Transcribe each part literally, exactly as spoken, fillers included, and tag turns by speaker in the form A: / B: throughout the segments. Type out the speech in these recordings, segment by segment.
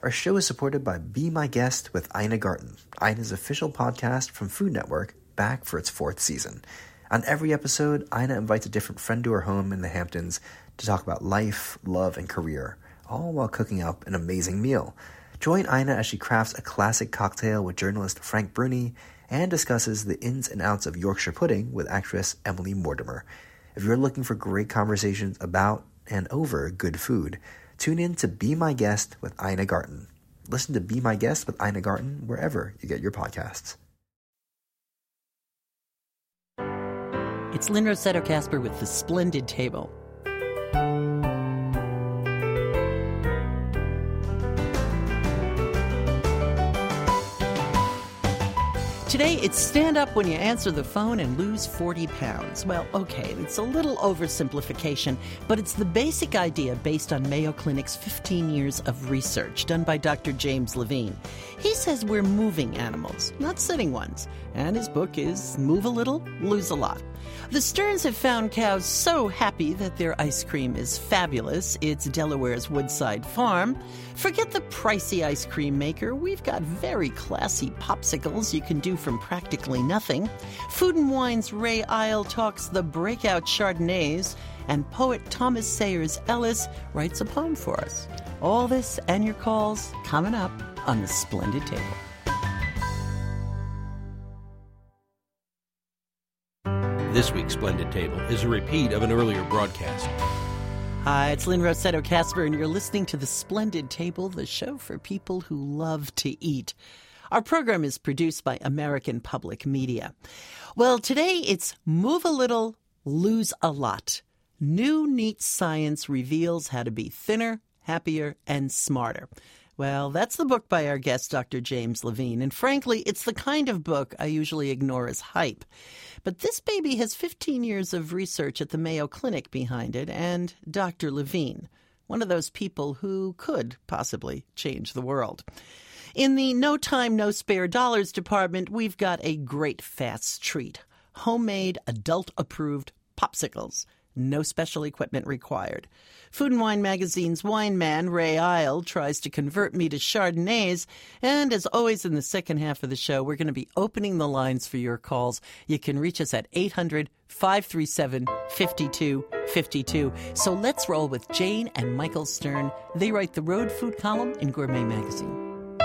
A: Our show is supported by Be My Guest with Ina Garten, Ina's official podcast from Food Network, back for its fourth season. On every episode, Ina invites a different friend to her home in the Hamptons to talk about life, love, and career, all while cooking up an amazing meal. Join Ina as she crafts a classic cocktail with journalist Frank Bruni and discusses the ins and outs of Yorkshire pudding with actress Emily Mortimer. If you're looking for great conversations about and over good food, tune in to Be My Guest with Ina Garten. Listen to Be My Guest with Ina Garten wherever you get your podcasts.
B: It's Lynn Rossetto Kasper with The Splendid Table. Today, it's stand up when you answer the phone and lose forty pounds. Well, okay, it's a little oversimplification, but it's the basic idea based on Mayo Clinic's fifteen years of research done by Doctor James Levine. He says we're moving animals, not sitting ones, and his book is Move a Little, Lose a Lot. The Stearns have found cows so happy that their ice cream is fabulous. It's Delaware's Woodside Farm. Forget the pricey ice cream maker. We've got very classy popsicles you can do from practically nothing. Food and Wine's Ray Isle talks the breakout Chardonnays, and poet Thomas Sayers Ellis writes a poem for us. All this and your calls coming up on The Splendid Table.
C: This week's Splendid Table is a repeat of an earlier broadcast.
B: Hi, it's Lynn Rossetto Kasper, and you're listening to The Splendid Table, the show for people who love to eat. Our program is produced by American Public Media. Well, today it's Move a Little, Lose a Lot. New neat science reveals how to be thinner, happier, and smarter. Well, that's the book by our guest, Doctor James Levine, and frankly, it's the kind of book I usually ignore as hype. But this baby has fifteen years of research at the Mayo Clinic behind it, and Doctor Levine, one of those people who could possibly change the world. In the No Time, No Spare Dollars department, we've got a great fast treat. Homemade, adult-approved popsicles. No special equipment required. Food and Wine magazine's wine man, Ray Isle, tries to convert me to Chardonnays. And as always in the second half of the show, we're going to be opening the lines for your calls. You can reach us at eight hundred, five three seven, five two five two. So let's roll with Jane and Michael Stern. They write the road food column in Gourmet magazine.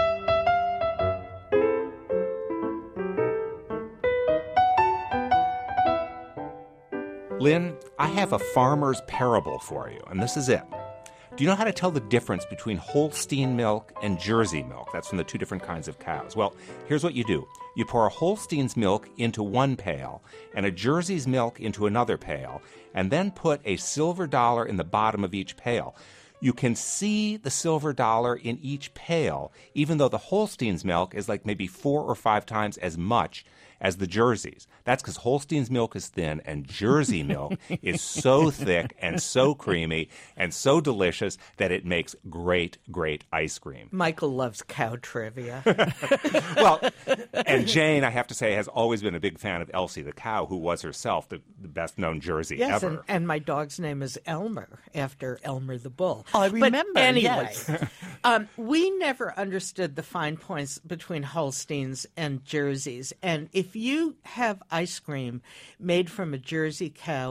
D: Lynn, I have a farmer's parable for you, and this is it. Do you know how to tell the difference between Holstein milk and Jersey milk? That's from the two different kinds of cows. Well, here's what you do. You pour a Holstein's milk into one pail and a Jersey's milk into another pail, and then put a silver dollar in the bottom of each pail. You can see the silver dollar in each pail, even though the Holstein's milk is like maybe four or five times as much as the Jersey's. That's because Holstein's milk is thin and Jersey milk is so thick and so creamy and so delicious that it makes great, great ice cream.
E: Michael loves cow trivia.
D: Well, and Jane, I have to say, has always been a big fan of Elsie the cow, who was herself the, the best-known Jersey
E: yes,
D: ever.
E: And, and my dog's name is Elmer, after Elmer the bull.
B: Oh, I remember,
E: But anyway,
B: yes.
E: um, we never understood the fine points between Holsteins and Jerseys. And if you have ice cream made from a Jersey cow,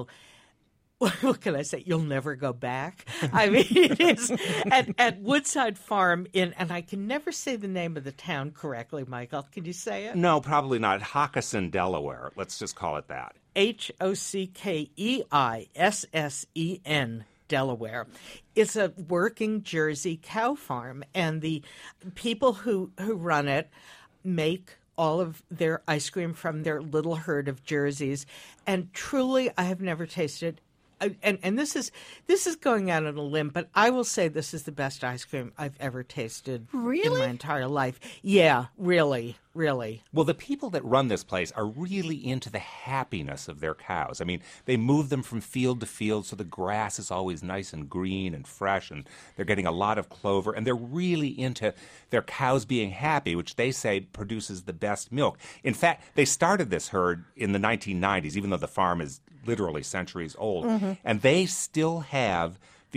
E: what can I say? You'll never go back. I mean, it is at, at Woodside Farm in, and I can never say the name of the town correctly, Michael. Can you say it?
D: No, probably not. Hockessin, Delaware. Let's just call it that.
E: H O C K E I S S E N, Delaware. It's a working Jersey cow farm, and the people who, who run it make all of their ice cream from their little herd of Jerseys. And truly, I have never tasted And, and this is this is going out on a limb, but I will say this is the best ice cream I've ever tasted
B: Really?
E: in my entire life. Yeah, really, really.
D: Well, the people that run this place are really into the happiness of their cows. I mean, they move them from field to field, so the grass is always nice and green and fresh, and they're getting a lot of clover, and they're really into their cows being happy, which they say produces the best milk. In fact, they started this herd in the nineteen nineties, even though the farm is literally centuries old, mm-hmm. and they still have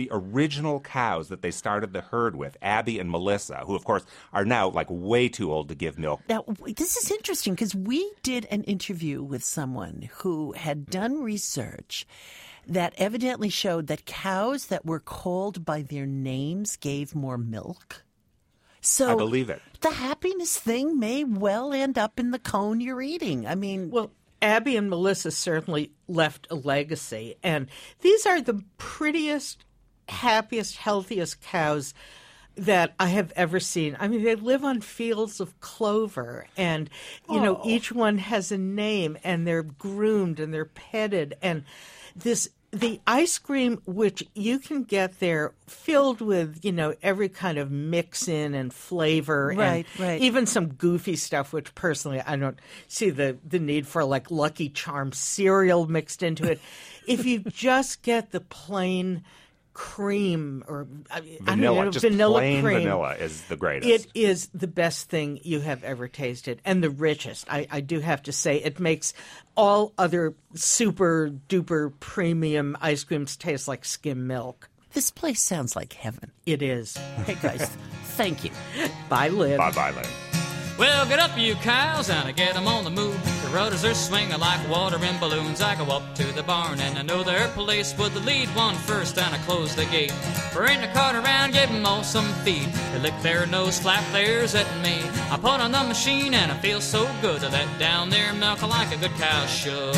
D: the original cows that they started the herd with, Abby and Melissa, who, of course, are now, like, way too old to give milk.
B: Now, this is interesting because we did an interview with someone who had done research that evidently showed that cows that were called by their names gave more milk. So
D: I believe it.
B: The happiness thing may well end up in the cone you're eating. I mean,
E: Well, Abby and Melissa certainly left a legacy, and these are the prettiest, happiest, healthiest cows that I have ever seen. I mean, they live on fields of clover, and, you know,
B: Oh.
E: each one has a name, and they're groomed, and they're petted, and this the ice cream, which you can get there filled with, you know, every kind of mix-in and flavor,
B: Right,
E: and
B: right.
E: even some goofy stuff, which personally I don't see the, the need for, like Lucky Charms cereal mixed into it. If you just get the plain cream or I mean, I don't
D: Vanilla,
E: know,
D: just
E: vanilla
D: plain
E: cream,
D: vanilla is the greatest.
E: it is the best thing you have ever tasted and the richest. I, I do have to say, it makes all other super duper premium ice creams taste like skim milk.
B: this place sounds like heaven.
E: It is.
B: Hey, guys, thank you.
E: Bye, Lynn.
D: Bye-bye, Lynn.
F: Well, get up, you cows, and I get 'em on the move. The rudders are swinging like water in balloons. I go up to the barn, and I know their place with the lead one first, and I close the gate. Bring the cart around, give 'em all some feed. They lick their nose, flap theirs at me. I put on the machine, and I feel so good to let down their milk like a good cow should.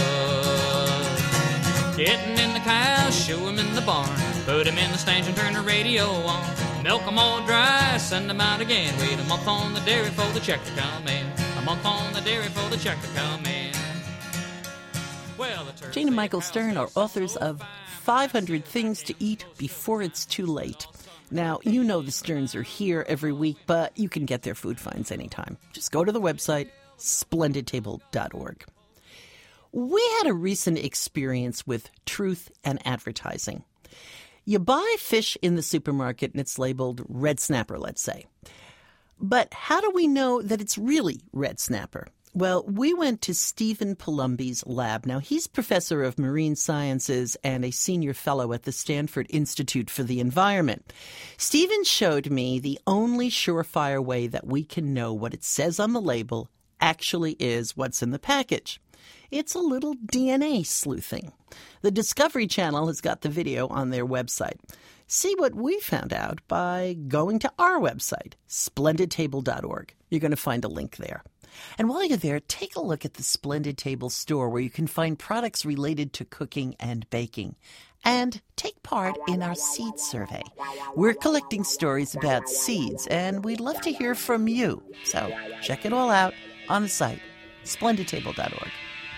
F: Getting in the cows, shoe 'em in the barn. Put 'em in the stanch and turn the radio on. Milk 'em all dry, send 'em out again. Wait a month on the dairy for the check to come in. A month on the dairy for the check to come in. Well, the turds
B: Jane and
F: say
B: Michael
F: cows
B: Stern are
F: so
B: authors of five hundred Things to Eat Before It's Too Late. Now, you know the Sterns are here every week, but you can get their food finds anytime. Just go to the website, splendid table dot org. We had a recent experience with truth and advertising. You buy fish in the supermarket and it's labeled red snapper, let's say. But how do we know that it's really red snapper? Well, we went to Stephen Palumbi's lab. Now, he's professor of marine sciences and a senior fellow at the Stanford Institute for the Environment. Stephen showed me the only surefire way that we can know what it says on the label actually is what's in the package. It's a little D N A sleuthing. The Discovery Channel has got the video on their website. See what we found out by going to our website, splendid table dot org. You're going to find a link there. And while you're there, take a look at the Splendid Table store where you can find products related to cooking and baking. And take part in our seed survey. We're collecting stories about seeds, and we'd love to hear from you. So check it all out on the site, splendid table dot org.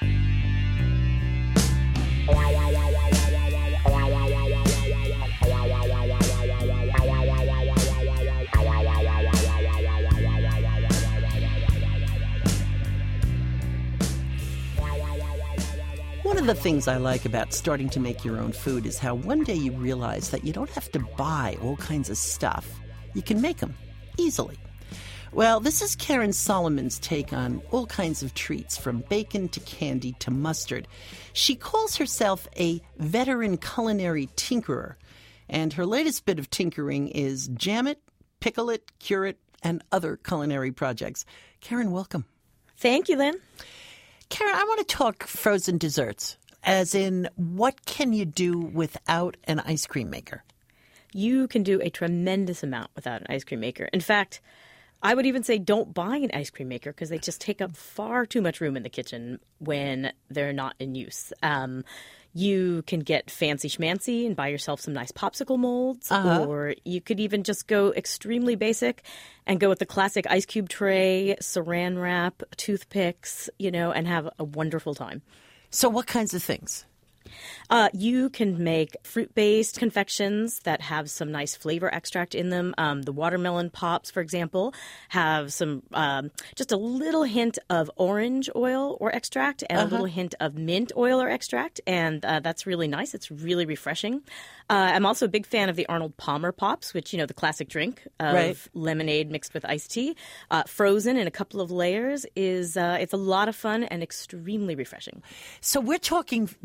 B: One of the things I like about starting to make your own food is how one day you realize that you don't have to buy all kinds of stuff. You can make them easily. Well, this is Karen Solomon's take on all kinds of treats, from bacon to candy to mustard. She calls herself a veteran culinary tinkerer, and her latest bit of tinkering is jam it, pickle it, cure it, and other culinary projects. Karen, welcome.
G: Thank you, Lynn.
B: Karen, I want to talk frozen desserts, as in what can you do without an ice cream maker?
G: You can do a tremendous amount without an ice cream maker. In fact, I would even say don't buy an ice cream maker because they just take up far too much room in the kitchen when they're not in use. Um, you can get fancy schmancy and buy yourself some nice popsicle molds,
B: Uh-huh.
G: or you could even just go extremely basic and go with the classic ice cube tray, saran wrap, toothpicks, you know, and have a wonderful time.
B: So what kinds of things?
G: Uh, you can make fruit-based confections that have some nice flavor extract in them. Um, the watermelon pops, for example, have some um, just a little hint of orange oil or extract and
B: Uh-huh.
G: a little hint of mint oil or extract, and uh, that's really nice. It's really refreshing. Uh, I'm also a big fan of the Arnold Palmer Pops, which, you know, the classic drink of
B: Right.
G: lemonade mixed with iced tea. Uh, frozen in a couple of layers is uh, it's a lot of fun and extremely refreshing.
B: So we're talking dessert on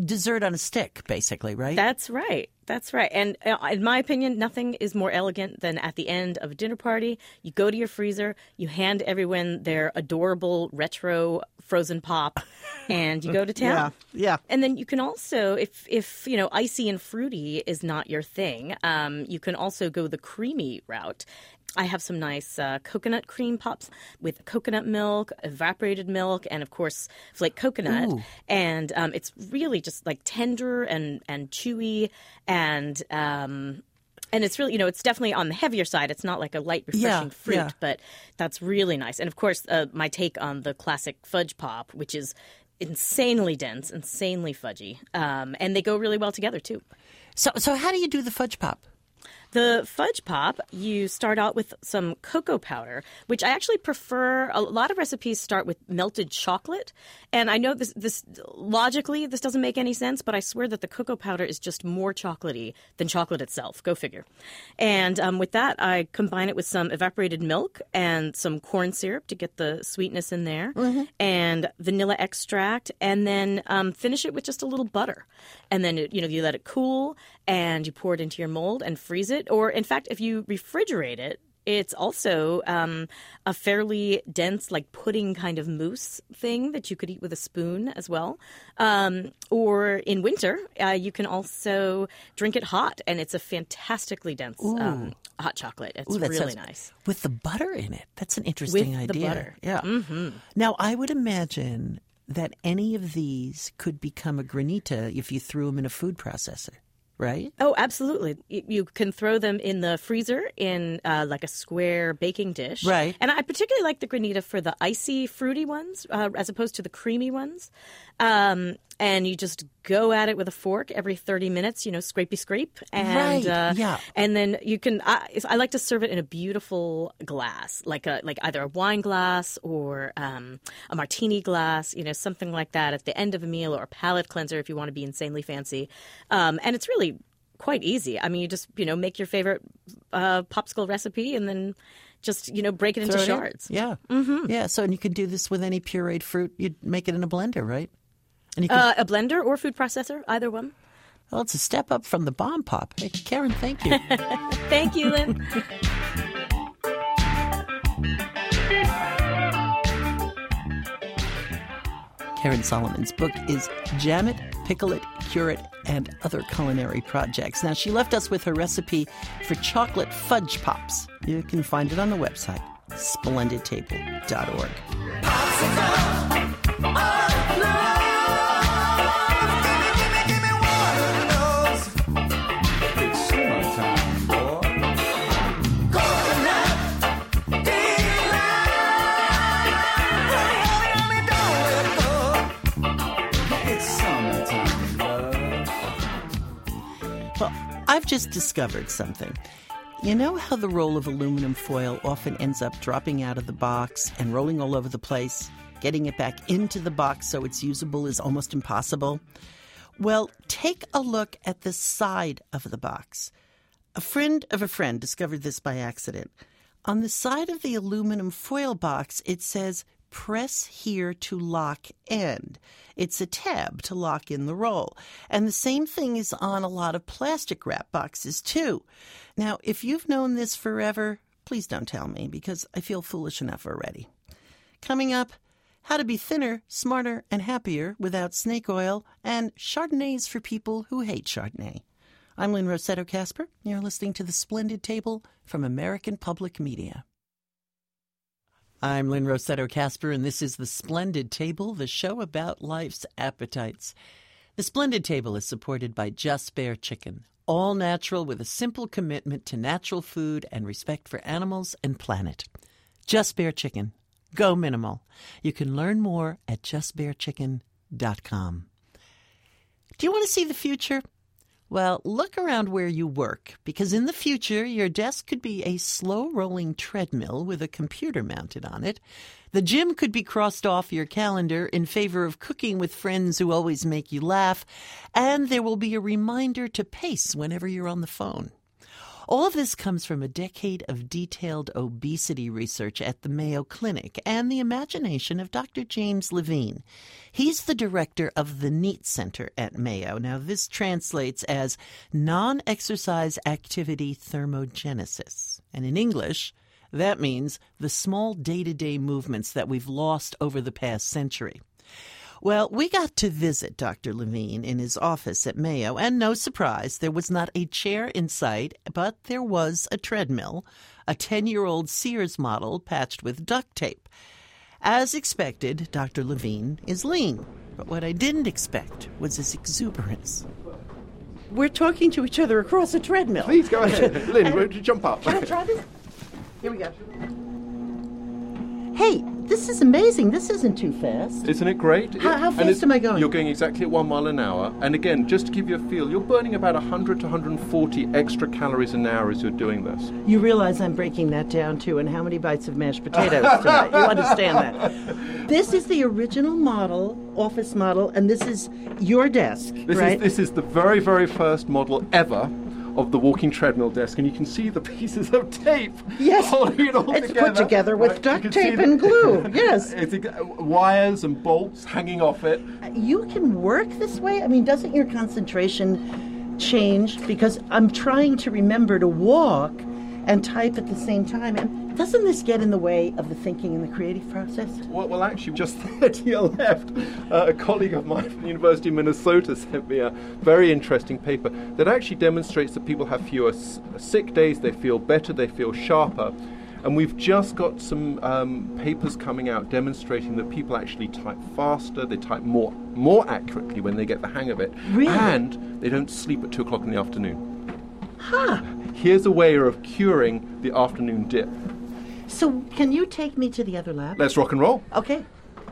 B: on a stick, basically, right?
G: That's right. That's right. And uh, in my opinion, nothing is more elegant than at the end of a dinner party, you go to your freezer, you hand everyone their adorable retro frozen pop, and you go to town.
B: Yeah, yeah.
G: And then you can also, if, if you know, icy and fruity is not your thing, um, you can also go the creamy route. I have some nice uh, coconut cream pops with coconut milk, evaporated milk, and, of course, flake coconut.
B: Ooh.
G: And um, it's really just, like, tender and, and chewy. And um, and it's really, you know, it's definitely on the heavier side. It's not like a light, refreshing
B: Yeah,
G: fruit,
B: yeah.
G: but that's really nice. And, of course, uh, my take on the classic fudge pop, which is insanely dense, insanely fudgy. Um, and they go really well together, too.
B: So, so how do you do the fudge pop?
G: The fudge pop, you start out with some cocoa powder, which I actually prefer. A lot of recipes start with melted chocolate. And I know this, this logically, this doesn't make any sense, but I swear that the cocoa powder is just more chocolatey than chocolate itself. Go figure. And um, with that, I combine it with some evaporated milk and some corn syrup to get the sweetness in there, mm-hmm. and vanilla extract, and then um, finish it with just a little butter. And then, it, you know, you let it cool, and you pour it into your mold and freeze it. Or, in fact, if you refrigerate it, it's also um, a fairly dense, like pudding kind of mousse thing that you could eat with a spoon as well. Um, or in winter, uh, you can also drink it hot, and it's a fantastically dense um, hot chocolate. It's
B: Ooh, that
G: really
B: sounds-
G: nice.
B: With the butter in it. That's an interesting
G: With the
B: idea.
G: butter.
B: Yeah.
G: Mm-hmm.
B: Now, I would imagine that any of these could become a granita if you threw them in a food processor, right?
G: Oh, absolutely. You, you can throw them in the freezer in uh, like a square baking dish.
B: Right.
G: And I particularly like the granita for the icy, fruity ones uh, as opposed to the creamy ones. Um, and you just go at it with a fork every thirty minutes, you know, scrapey scrape. And,
B: Right,
G: uh,
B: yeah.
G: And then you can, I, I like to serve it in a beautiful glass, like a like either a wine glass or um, a martini glass, you know, something like that at the end of a meal, or a palate cleanser if you want to be insanely fancy. Um, and it's really quite easy. I mean, you just, you know, make your favorite uh, popsicle recipe and then just, you know, break it into
B: Throw it in.
G: shards.
B: Yeah. Mm-hmm. Yeah. So, and you can do this with any pureed fruit. You'd make it in a blender, right? And you can,
G: Uh, a blender or food processor, either one.
B: well, it's a step up from the bomb pop. Hey, Karen, thank you.
G: Thank you, Lynn.
B: Karen Solomon's book is Jam It, Pickle It, Cure It, and Other Culinary Projects. Now, she left us with her recipe for chocolate fudge pops. You can find it on the website, splendid table dot org. Well, I've just discovered something. You know how the roll of aluminum foil often ends up dropping out of the box and rolling all over the place? Getting it back into the box so it's usable is almost impossible. Well, take a look at the side of the box. A friend of a friend discovered this by accident. On the side of the aluminum foil box, it says, "Press here to lock end." It's a tab to lock in the roll. And the same thing is on a lot of plastic wrap boxes, too. Now, if you've known this forever, please don't tell me, because I feel foolish enough already. Coming up, how to be thinner, smarter, and happier without snake oil, and Chardonnays for people who hate Chardonnay. I'm Lynn Rossetto Kasper. You're listening to The Splendid Table from American Public Media. I'm Lynn Rossetto Kasper, and this is The Splendid Table, the show about life's appetites. The Splendid Table is supported by Just Bare Chicken, all natural with a simple commitment to natural food and respect for animals and planet. Just Bare Chicken. Go minimal. You can learn more at just bare chicken dot com. Do you want to see the future? Well, look around where you work, because in the future, your desk could be a slow-rolling treadmill with a computer mounted on it. The gym could be crossed off your calendar in favor of cooking with friends who always make you laugh, and there will be a reminder to pace whenever you're on the phone. All of this comes from a decade of detailed obesity research at the Mayo Clinic and the imagination of Doctor James Levine. He's the director of the NEAT Center at Mayo. Now, this translates as Non-Exercise Activity Thermogenesis. And in English, that means the small day-to-day movements that we've lost over the past century. Well, we got to visit Doctor Levine in his office at Mayo, and no surprise, there was not a chair in sight, but there was a treadmill, a ten-year-old Sears model patched with duct tape. As expected, Doctor Levine is lean, but what I didn't expect was his exuberance. We're talking to each other across a treadmill.
H: Please go ahead. Lynn, why don't you jump up?
B: Can I try this? Here we go. Hey, this is amazing. This isn't too fast.
H: Isn't it great?
B: How, how
H: And
B: fast
H: it's-
B: am I going?
H: You're going exactly at one mile an hour. And again, just to give you a feel, you're burning about one hundred to one hundred forty extra calories an hour as you're doing this.
B: You realize I'm breaking that down, too, and how many bites of mashed potatoes tonight? You understand that. This is the original model, office model, and this is your desk,
H: This
B: right?
H: is this is the very, very first model ever of the walking treadmill desk, and you can see the pieces of tape
B: Yes.
H: holding it all
B: It's
H: together.
B: put together with
H: Right, you
B: duct
H: can see
B: tape
H: the-
B: and glue, yes.
H: It's ex- wires and bolts hanging off it.
B: You can work this way? I mean, doesn't your concentration change? Because I'm trying to remember to walk and type at the same time. And doesn't this get in the way of the thinking and the creative process?
H: Well, well actually, just there to your left, uh, a colleague of mine from the University of Minnesota sent me a very interesting paper that actually demonstrates that people have fewer s- sick days, they feel better, they feel sharper. And we've just got some um, papers coming out demonstrating that people actually type faster, they type more more accurately when they get the hang of it.
B: Really?
H: And they don't sleep at two o'clock in the afternoon.
B: Huh.
H: Here's a way of curing the afternoon dip.
B: So can you take me to the other lab?
H: Let's rock and roll.
B: Okay.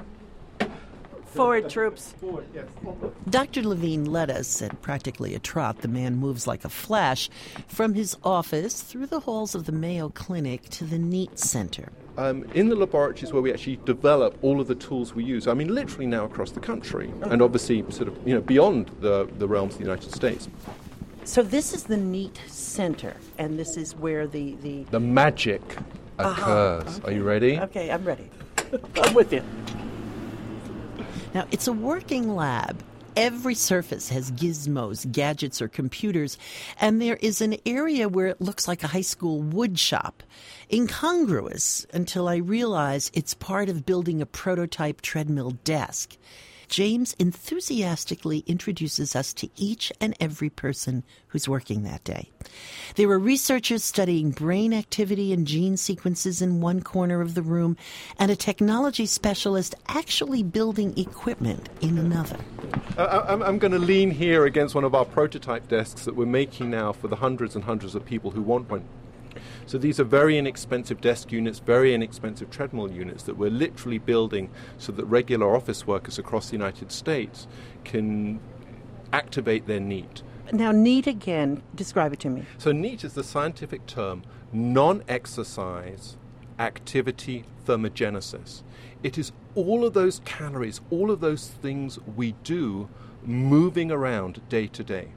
B: Forward, troops. Doctor Levine led us at practically a trot. The man moves like a flash from his office through the halls of the Mayo Clinic to the NEAT Center.
H: Um, in the laboratories where we actually develop all of the tools we use, I mean, literally now across the country, and obviously sort of, you know, beyond the, the realms of the United States.
B: So this is the NEAT Center, and this is where the... the...
H: The magic occurs. Are you ready?
B: Okay, I'm ready. I'm with you. Now, it's a working lab. Every surface has gizmos, gadgets, or computers, and there is an area where it looks like a high school wood shop. Incongruous until I realize it's part of building a prototype treadmill desk. James enthusiastically introduces us to each and every person who's working that day. There were researchers studying brain activity and gene sequences in one corner of the room, and a technology specialist actually building equipment in another.
H: Uh, I'm, I'm going to lean here against one of our prototype desks that we're making now for the hundreds and hundreds of people who want one. So these are very inexpensive desk units, very inexpensive treadmill units that we're literally building so that regular office workers across the United States can activate their NEAT.
B: Now, NEAT again, describe it to me.
H: So NEAT is the scientific term non-exercise activity thermogenesis. It is all of those calories, all of those things we do moving around day to day.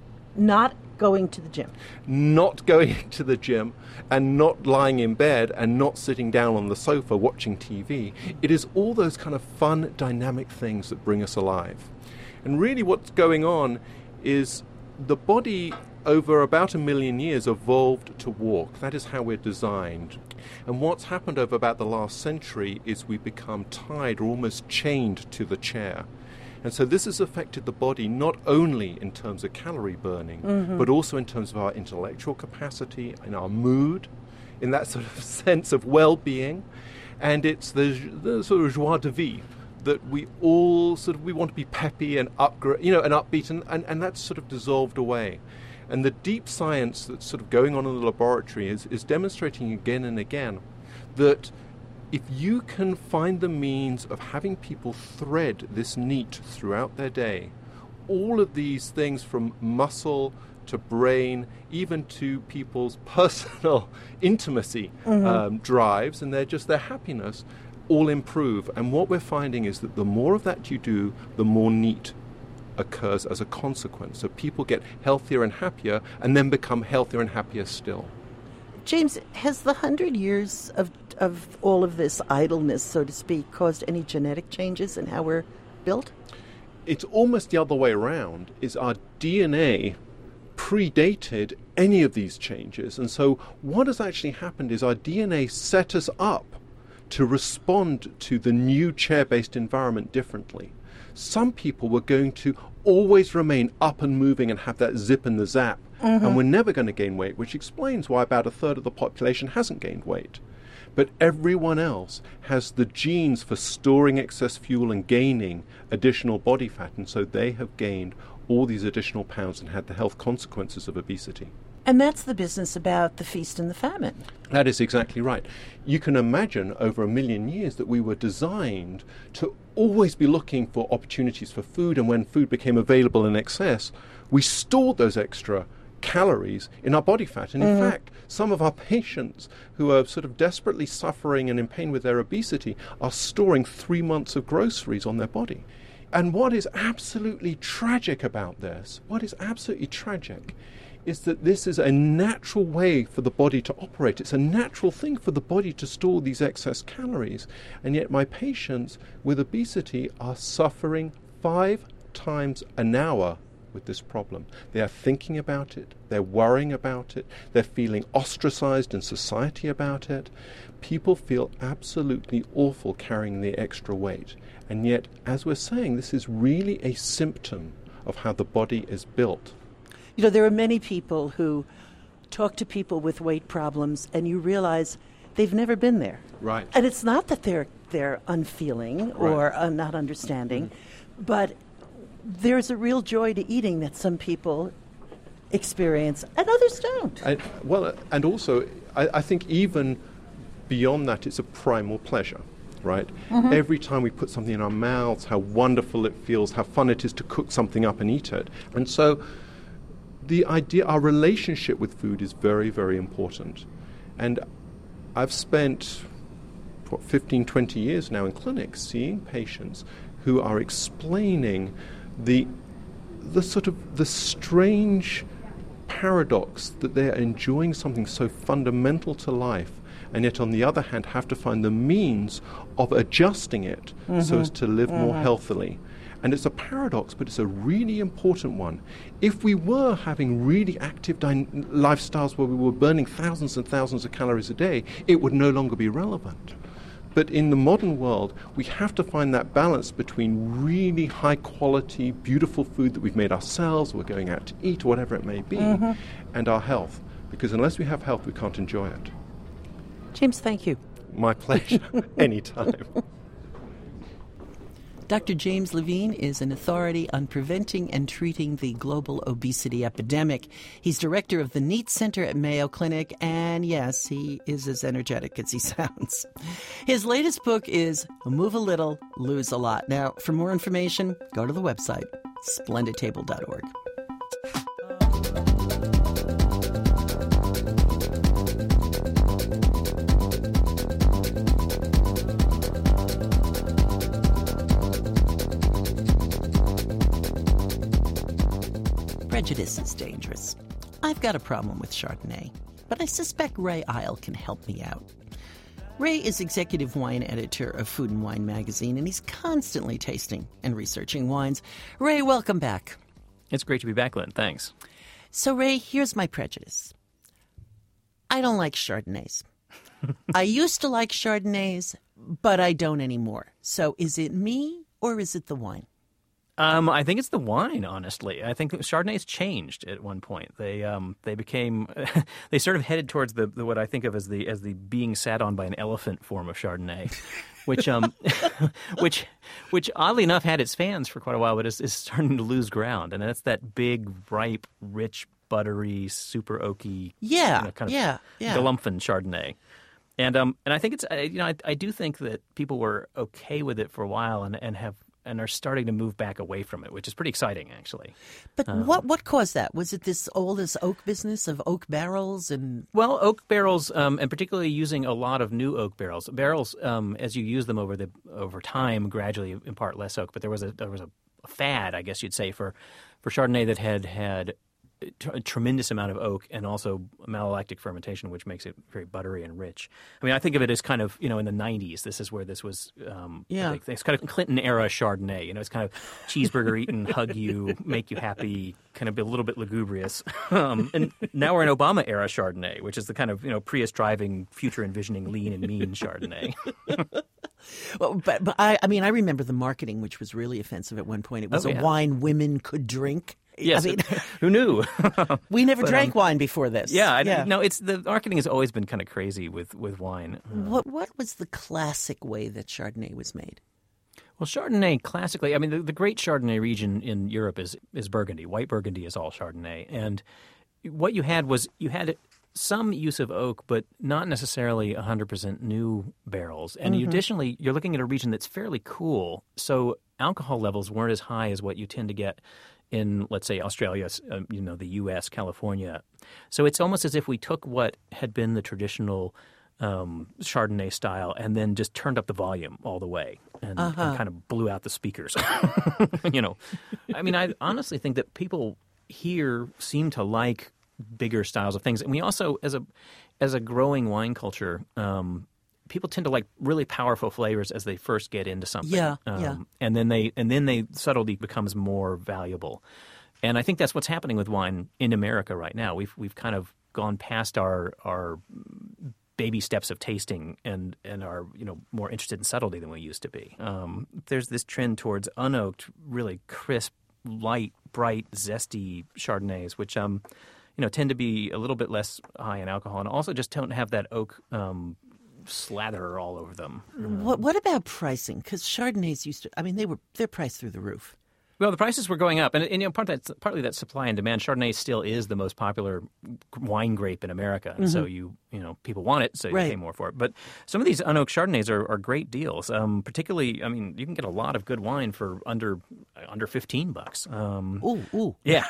B: Not going to the gym.
H: Not going to the gym and not lying in bed and not sitting down on the sofa watching T V. It is all those kind of fun, dynamic things that bring us alive. And really what's going on is the body over about a million years evolved to walk. That is how we're designed. And what's happened over about the last century is we've become tied or almost chained to the chair. And so this has affected the body not only in terms of calorie burning, mm-hmm. but also in terms of our intellectual capacity, in our mood, in that sort of sense of well-being. And it's the, the sort of joie de vivre that we all sort of, we want to be peppy and upgra- you know, and upbeat, and, and, and that's sort of dissolved away. And the deep science that's sort of going on in the laboratory is, is demonstrating again and again that if you can find the means of having people thread this NEAT throughout their day, all of these things from muscle to brain, even to people's personal intimacy mm-hmm. um, drives and their just their happiness, all improve. And what we're finding is that the more of that you do, the more NEAT occurs as a consequence. So people get healthier and happier and then become healthier and happier still.
B: James, has the hundred years of of all of this idleness, so to speak, caused any genetic changes in how we're built?
H: It's almost the other way around. Is our D N A predated any of these changes? And so what has actually happened is our D N A set us up to respond to the new chair-based environment differently. Some people were going to always remain up and moving and have that zip and the zap, mm-hmm. and we're never going to gain weight, which explains why about a third of the population hasn't gained weight. But everyone else has the genes for storing excess fuel and gaining additional body fat, and so they have gained all these additional pounds and had the health consequences of obesity.
B: And that's the business about the feast and the famine.
H: That is exactly right. You can imagine over a million years that we were designed to always be looking for opportunities for food, and when food became available in excess, we stored those extra calories in our body fat. And in mm-hmm. fact, some of our patients who are sort of desperately suffering and in pain with their obesity are storing three months of groceries on their body. And what is absolutely tragic about this, what is absolutely tragic, is that this is a natural way for the body to operate. It's a natural thing for the body to store these excess calories. And yet my patients with obesity are suffering five times an hour with this problem. They are thinking about it, they're worrying about it, they're feeling ostracized in society about it. People feel absolutely awful carrying the extra weight. And yet, as we're saying, this is really a symptom of how the body is built.
B: You know, there are many people who talk to people with weight problems and you realize they've never been there.
H: Right.
B: And it's not that they're they're unfeeling or right. uh, not understanding, mm-hmm. but there's a real joy to eating that some people experience and others don't.
H: And, well, and also, I, I think even beyond that, it's a primal pleasure, right? Mm-hmm. Every time we put something in our mouths, how wonderful it feels, how fun it is to cook something up and eat it. And so the idea, our relationship with food is very, very important. And I've spent, what, fifteen, twenty years now in clinics seeing patients who are explaining the the sort of the strange paradox that they are enjoying something so fundamental to life, and yet on the other hand have to find the means of adjusting it mm-hmm. so as to live mm-hmm. more healthily. And it's a paradox, but it's a really important one. If we were having really active dy- lifestyles where we were burning thousands and thousands of calories a day, it would no longer be relevant. But in the modern world, we have to find that balance between really high-quality, beautiful food that we've made ourselves, we're going out to eat, whatever it may be, mm-hmm. and our health. Because unless we have health, we can't enjoy it.
B: James, thank you.
H: My pleasure. Anytime.
B: Doctor James Levine is an authority on preventing and treating the global obesity epidemic. He's director of the NEAT Center at Mayo Clinic, and yes, he is as energetic as he sounds. His latest book is Move a Little, Lose a Lot. Now, for more information, go to the website, splendid table dot org. Prejudice is dangerous. I've got a problem with Chardonnay, but I suspect Ray Isle can help me out. Ray is executive wine editor of Food and Wine magazine, and he's constantly tasting and researching wines. Ray, welcome back.
I: It's great to be back, Lynn. Thanks.
B: So, Ray, here's my prejudice. I don't like Chardonnays. I used to like Chardonnays, but I don't anymore. So is it me or is it the wine?
I: Um, I think it's the wine, honestly. I think Chardonnay's changed at one point. They um, they became they sort of headed towards the, the what I think of as the as the being sat on by an elephant form of Chardonnay, which um which which oddly enough had its fans for quite a while, but is, is starting to lose ground. And that's that big, ripe, rich, buttery, super oaky,
B: yeah,
I: you know, kind of
B: yeah, yeah.
I: Galumphing Chardonnay. And um and I think it's you know I, I do think that people were okay with it for a while and and have. and are starting to move back away from it, which is pretty exciting, actually.
B: But
I: um,
B: what what caused that? Was it this old as oak business of oak barrels? and
I: Well, oak barrels, um, and particularly using a lot of new oak barrels. Barrels, um, as you use them over the over time, gradually impart less oak. But there was a there was a fad, I guess you'd say, for, for Chardonnay that had had a tremendous amount of oak and also malolactic fermentation, which makes it very buttery and rich. I mean, I think of it as kind of, you know, in the nineties, this is where this was, um,
B: Yeah.
I: like, it's kind of Clinton-era Chardonnay. You know, it's kind of cheeseburger-eating, hug you, make you happy, kind of a little bit lugubrious. Um, and now we're in Obama-era Chardonnay, which is the kind of, you know, Prius-driving, future-envisioning, lean and mean Chardonnay.
B: Well, but but I, I mean, I remember the marketing, which was really offensive at one point. It was
I: Oh,
B: a
I: yeah.
B: wine women could drink.
I: Yes,
B: I mean,
I: who knew?
B: we never
I: But,
B: drank
I: um,
B: wine before this.
I: Yeah, I,
B: yeah.
I: no, it's the marketing has always been kind of crazy with, with wine.
B: What what was the classic way that Chardonnay was made?
I: Well, Chardonnay classically, I mean, the, the great Chardonnay region in Europe is is Burgundy. White Burgundy is all Chardonnay, and what you had was you had some use of oak, but not necessarily one hundred percent new barrels. And you, additionally, you're looking at a region that's fairly cool, so alcohol levels weren't as high as what you tend to get in, let's say, Australia, uh, you know, the U S, California. So it's almost as if we took what had been the traditional um, Chardonnay style and then just turned up the volume all the way and,
B: Uh-huh.
I: and kind of blew out the speakers. You know, I mean, I honestly think that people here seem to like bigger styles of things, and we also, as a as a growing wine culture, um, people tend to like really powerful flavors as they first get into something.
B: Yeah,
I: um,
B: yeah.
I: And then they and then they subtlety becomes more valuable. And I think that's what's happening with wine in America right now. We've we've kind of gone past our our baby steps of tasting and, and are, you know, more interested in subtlety than we used to be. Um, there's this trend towards unoaked, really crisp, light, bright, zesty Chardonnays, which um, you know, tend to be a little bit less high in alcohol and also just don't have that oak um, slather all over them.
B: What what about pricing? Because Chardonnays used to, I mean, they were they're priced through the roof.
I: Well, the prices were going up, and, and you know, part of that, partly that supply and demand. Chardonnay still is the most popular wine grape in America, and so you you know people want it, so you
B: Right.
I: pay more for it. But some of these unoaked Chardonnays are, are great deals. Um, particularly, I mean, you can get a lot of good wine for under under fifteen bucks. Um,
B: Ooh, ooh.
I: yeah,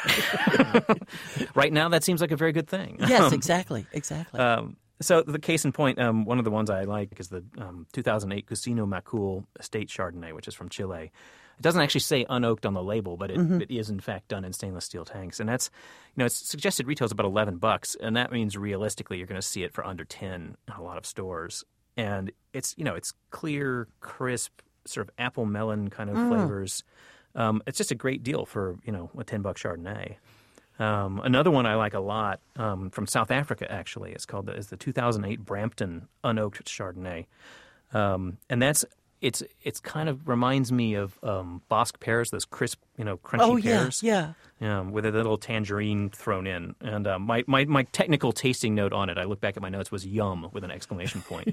I: right now that seems like a very good thing.
B: Yes, exactly, exactly.
I: Um, so the case in point, um, one of the ones I like is the um, two thousand eight Cusino Macul Estate Chardonnay, which is from Chile. It doesn't actually say unoaked on the label, but it,
B: Mm-hmm.
I: it is in fact done in stainless steel tanks, and that's, you know, it's suggested retails about eleven bucks, and that means realistically you're going to see it for under ten in a lot of stores. And it's, you know, it's clear, crisp, sort of apple melon kind of
B: Mm.
I: flavors. Um, it's just a great deal for, you know, a ten buck Chardonnay. Um, another one I like a lot um, from South Africa, actually, it's called the, is the two thousand eight Brampton Unoaked Chardonnay, um, and that's it's it's kind of reminds me of um, Bosque pears, those crisp, you know, crunchy
B: oh yeah,
I: pears,
B: yeah.
I: um, with a little tangerine thrown in. And um, my, my my technical tasting note on it, I look back at my notes, was yum with an exclamation point.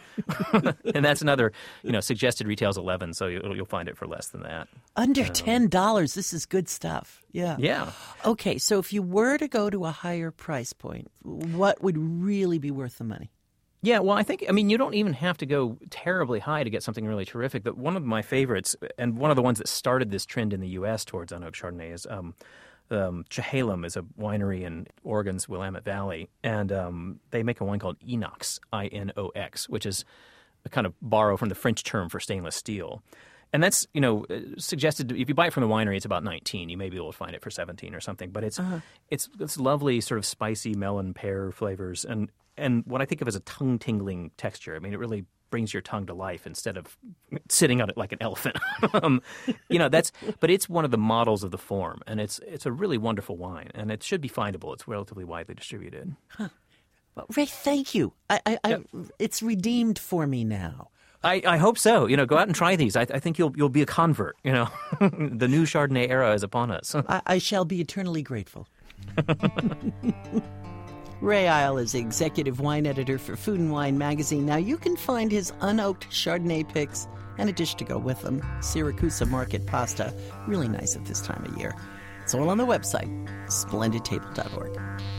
I: And that's another, you know, suggested retails eleven, so you'll, you'll find it for less than that.
B: Under ten dollars. This is good stuff. Yeah.
I: Yeah.
B: Okay, so if you were to go to a higher price point, what would really be worth the money?
I: Yeah, well, I think, I mean, you don't even have to go terribly high to get something really terrific. But one of my favorites, and one of the ones that started this trend in the U S towards unoaked Chardonnay, is um, um, Chehalem is a winery in Oregon's Willamette Valley. And um, they make a wine called Inox, I N O X, which is a kind of borrow from the French term for stainless steel. And that's, you know, suggested, if you buy it from the winery, it's about nineteen. You may be able to find it for seventeen or something. But it's uh-huh. it's it's lovely sort of spicy melon pear flavors and and what I think of as a tongue-tingling texture. I mean, it really brings your tongue to life instead of sitting on it like an elephant. um, you know, that's but it's one of the models of the form, and it's it's a really wonderful wine, and it should be findable. It's relatively widely distributed.
B: Huh. Well, Ray, thank you. I, I, I
I: Yep.
B: It's redeemed for me now.
I: I, I hope so. You know, go out and try these. I, I think you'll you'll be a convert. You know, the new Chardonnay era is upon us.
B: I, I shall be eternally grateful. Ray Isle is executive wine editor for Food and Wine magazine. Now you can find his unoaked Chardonnay picks and a dish to go with them, Siracusa Market pasta, really nice at this time of year. It's all on the website, splendid table dot org.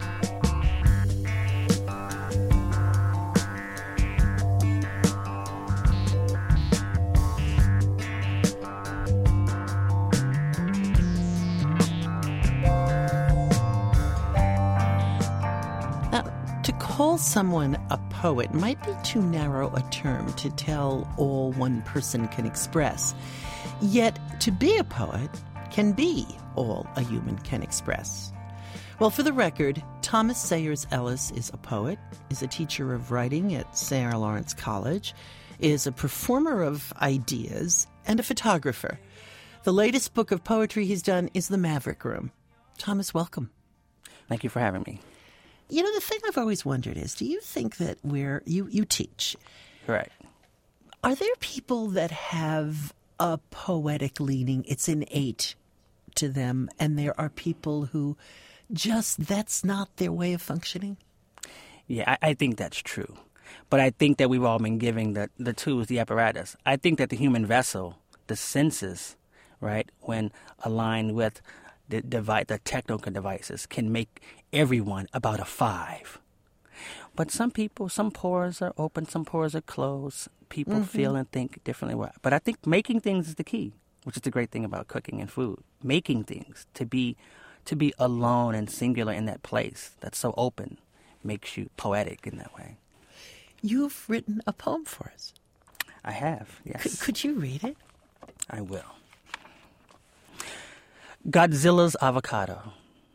B: Call someone a poet might be too narrow a term to tell all one person can express. Yet, to be a poet can be all a human can express. Well, for the record, Thomas Sayers Ellis is a poet, is a teacher of writing at Sarah Lawrence College, is a performer of ideas, and a photographer. The latest book of poetry he's done is The Maverick Room. Thomas, welcome.
J: Thank you for having me.
B: You know, the thing I've always wondered is, do you think that we're, you, you teach.
J: Correct.
B: Are there people that have a poetic leaning? It's innate to them, and there are people who just, that's not their way of functioning?
J: Yeah, I, I think that's true. But I think that we've all been given the, the tools, the apparatus. I think that the human vessel, the senses, right, when aligned with the device, the technical devices, can make everyone about a five. But some people, some pores are open, some pores are closed. People mm-hmm. feel and think differently. But I think making things is the key, which is the great thing about cooking and food. Making things, to be to be alone and singular in that place that's so open, makes you poetic in that way.
B: You've written a poem for us.
J: I have, yes.
B: Could, could you read it?
J: I will. Godzilla's avocado.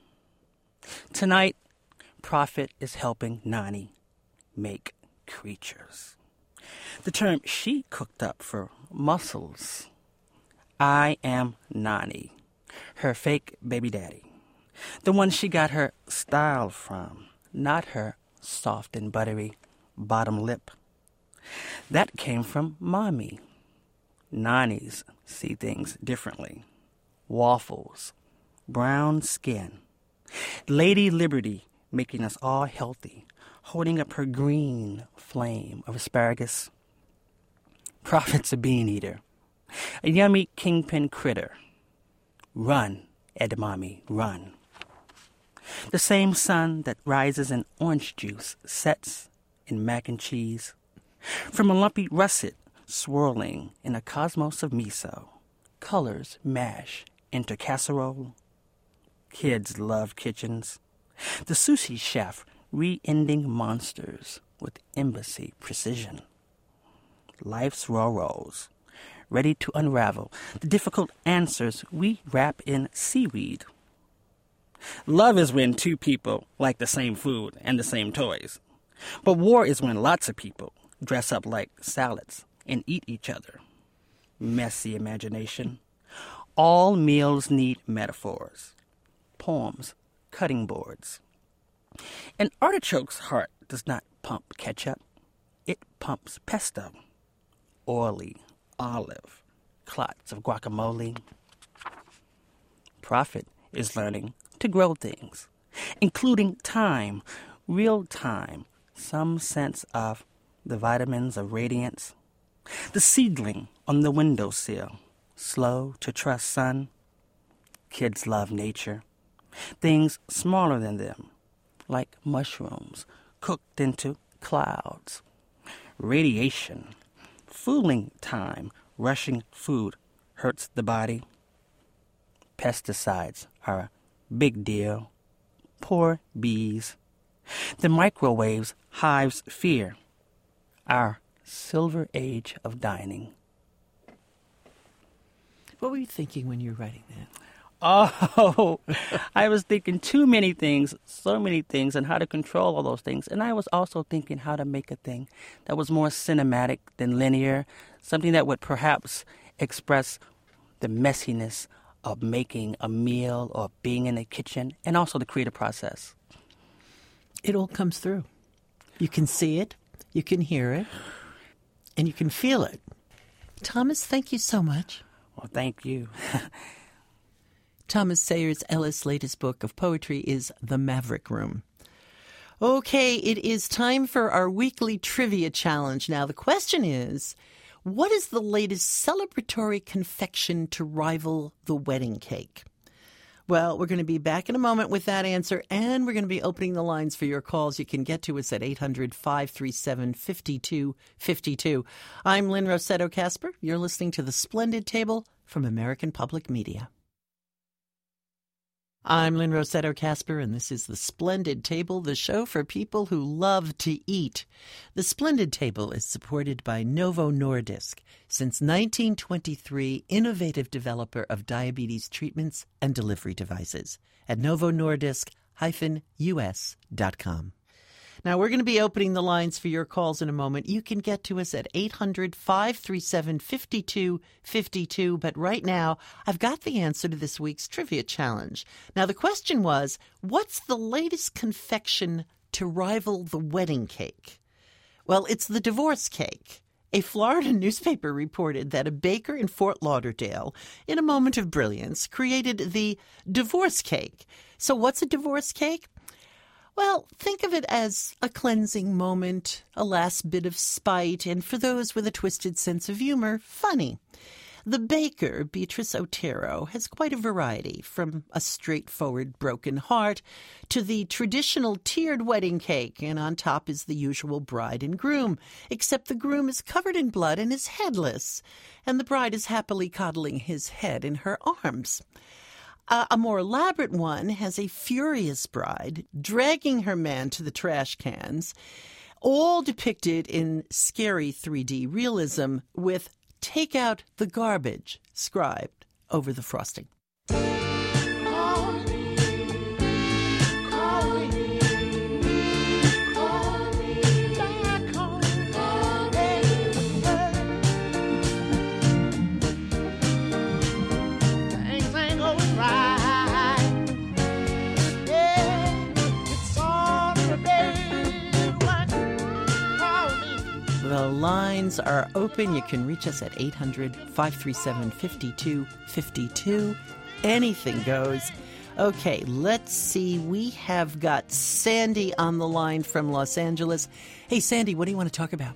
J: Tonight, Prophet is helping Nani make creatures. The term she cooked up for mussels. I am Nani, her fake baby daddy. The one she got her style from, not her soft and buttery bottom lip. That came from Mommy. Nannies see things differently. Waffles, brown skin. Lady Liberty making us all healthy, holding up her green flame of asparagus. Prophet's a bean eater, a yummy kingpin critter. Run, edamame, run. The same sun that rises in orange juice sets in mac and cheese. From a lumpy russet swirling in a cosmos of miso, colors mash into casserole. Kids love kitchens. The sushi chef re-ending monsters with embassy precision. Life's raw rolls, ready to unravel the difficult answers we wrap in seaweed. Love is when two people like the same food and the same toys. But war is when lots of people dress up like salads and eat each other. Messy imagination. All meals need metaphors, poems, cutting boards. An artichoke's heart does not pump ketchup. It pumps pesto, oily olive, clots of guacamole. Prophet is learning to grow things, including time, real time, some sense of the vitamins of radiance. The seedling on the windowsill, slow to trust sun. Kids love nature. Things smaller than them, like mushrooms cooked into clouds. Radiation, fooling time, rushing food hurts the body. Pesticides are a big deal. Poor bees. The microwaves hives fear. Our silver age of dining.
B: What were you thinking when you were writing that?
J: Oh, I was thinking too many things, so many things, and how to control all those things. And I was also thinking how to make a thing that was more cinematic than linear, something that would perhaps express the messiness of making a meal or being in a kitchen, and also the creative process.
B: It all comes through. You can see it, you can hear it, and you can feel it. Thomas, thank you so much.
J: Well, thank you.
B: Thomas Sayers Ellis' latest book of poetry is The Maverick Room. Okay, it is time for our weekly trivia challenge. Now, the question is, what is the latest celebratory confection to rival the wedding cake? Well, we're going to be back in a moment with that answer, and we're going to be opening the lines for your calls. You can get to us at eight hundred, five three seven, five two five two. I'm Lynn Rossetto Kasper. You're listening to The Splendid Table from American Public Media. I'm Lynn Rossetto Casper, and this is The Splendid Table, the show for people who love to eat. The Splendid Table is supported by Novo Nordisk, since nineteen twenty-three, innovative developer of diabetes treatments and delivery devices, at novo nordisk dash u s dot com. Now, we're going to be opening the lines for your calls in a moment. You can get to us at eight hundred, five three seven, five two five two. But right now, I've got the answer to this week's trivia challenge. Now, the question was, what's the latest confection to rival the wedding cake? Well, it's the divorce cake. A Florida newspaper reported that a baker in Fort Lauderdale, in a moment of brilliance, created the divorce cake. So what's a divorce cake? Well, think of it as a cleansing moment, a last bit of spite, and for those with a twisted sense of humor, funny. The baker, Beatrice Otero, has quite a variety, from a straightforward broken heart to the traditional tiered wedding cake, and on top is the usual bride and groom, except the groom is covered in blood and is headless, and the bride is happily coddling his head in her arms. Uh, a more elaborate one has a furious bride dragging her man to the trash cans, all depicted in scary three D realism with "Take out the garbage" scribed over the frosting. The lines are open. You can reach us at eight hundred, five three seven, five two five two. Anything goes. Okay, let's see. We have got Sandy on the line from Los Angeles. Hey, Sandy, what do you want to talk about?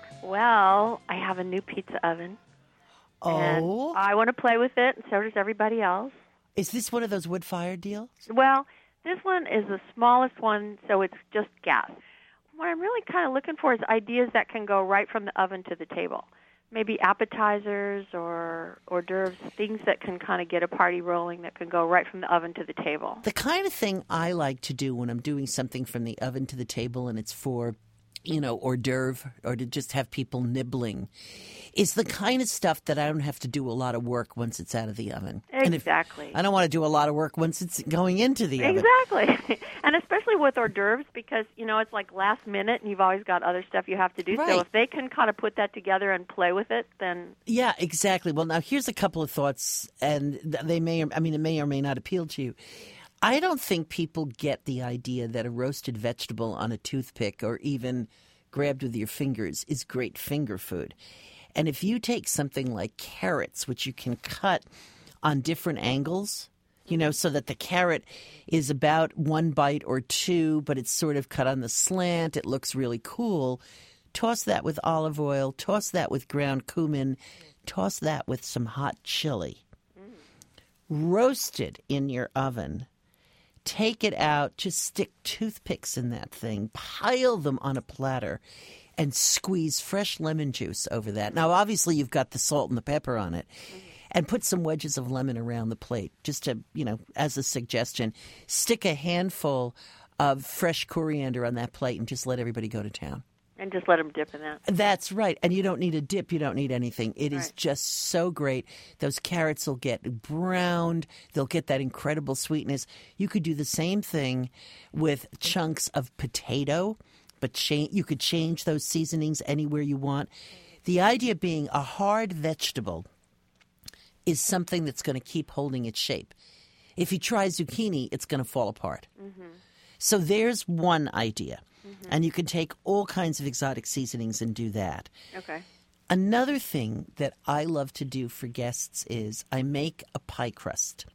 K: Well, I have a new pizza oven.
B: Oh.
K: And I want to play with it, and so does everybody else.
B: Is this one of those wood-fired deals?
K: Well, this one is the smallest one, so it's just gas. What I'm really kind of looking for is ideas that can go right from the oven to the table. Maybe appetizers or hors d'oeuvres, things that can kind of get a party rolling that can go right from the oven to the table.
B: The kind of thing I like to do when I'm doing something from the oven to the table and it's for, you know, hors d'oeuvre or to just have people nibbling is the kind of stuff that I don't have to do a lot of work once it's out of the oven.
K: Exactly.
B: And if, I don't want to do a lot of work once it's going into the oven.
K: Exactly. And especially with hors d'oeuvres because, you know, it's like last minute and you've always got other stuff you have to do.
B: Right.
K: So if they can kind of put that together and play with it, then...
B: Yeah, exactly. Well, now here's a couple of thoughts, and they may, or, I mean, it may or may not appeal to you. I don't think people get the idea that a roasted vegetable on a toothpick or even grabbed with your fingers is great finger food. And if you take something like carrots, which you can cut on different angles, you know, so that the carrot is about one bite or two, but it's sort of cut on the slant, it looks really cool. Toss that with olive oil, toss that with ground cumin, toss that with some hot chili. Mm. Roast it in your oven. Take it out, just stick toothpicks in that thing, pile them on a platter, and squeeze fresh lemon juice over that. Now, obviously, you've got the salt and the pepper on it. And put some wedges of lemon around the plate, just to, you know, as a suggestion. Stick a handful of fresh coriander on that plate and just let everybody go to town.
K: And just let them dip in that.
B: That's right. And you don't need a dip. You don't need anything. It
K: right.
B: is just so great. Those carrots will get browned. They'll get that incredible sweetness. You could do the same thing with chunks of potato, but cha- you could change those seasonings anywhere you want. The idea being a hard vegetable is something that's going to keep holding its shape. If you try zucchini, it's going to fall apart. Mm-hmm. So there's one idea. Mm-hmm. And you can take all kinds of exotic seasonings and do that.
K: Okay.
B: Another thing that I love to do for guests is I make a pie crust.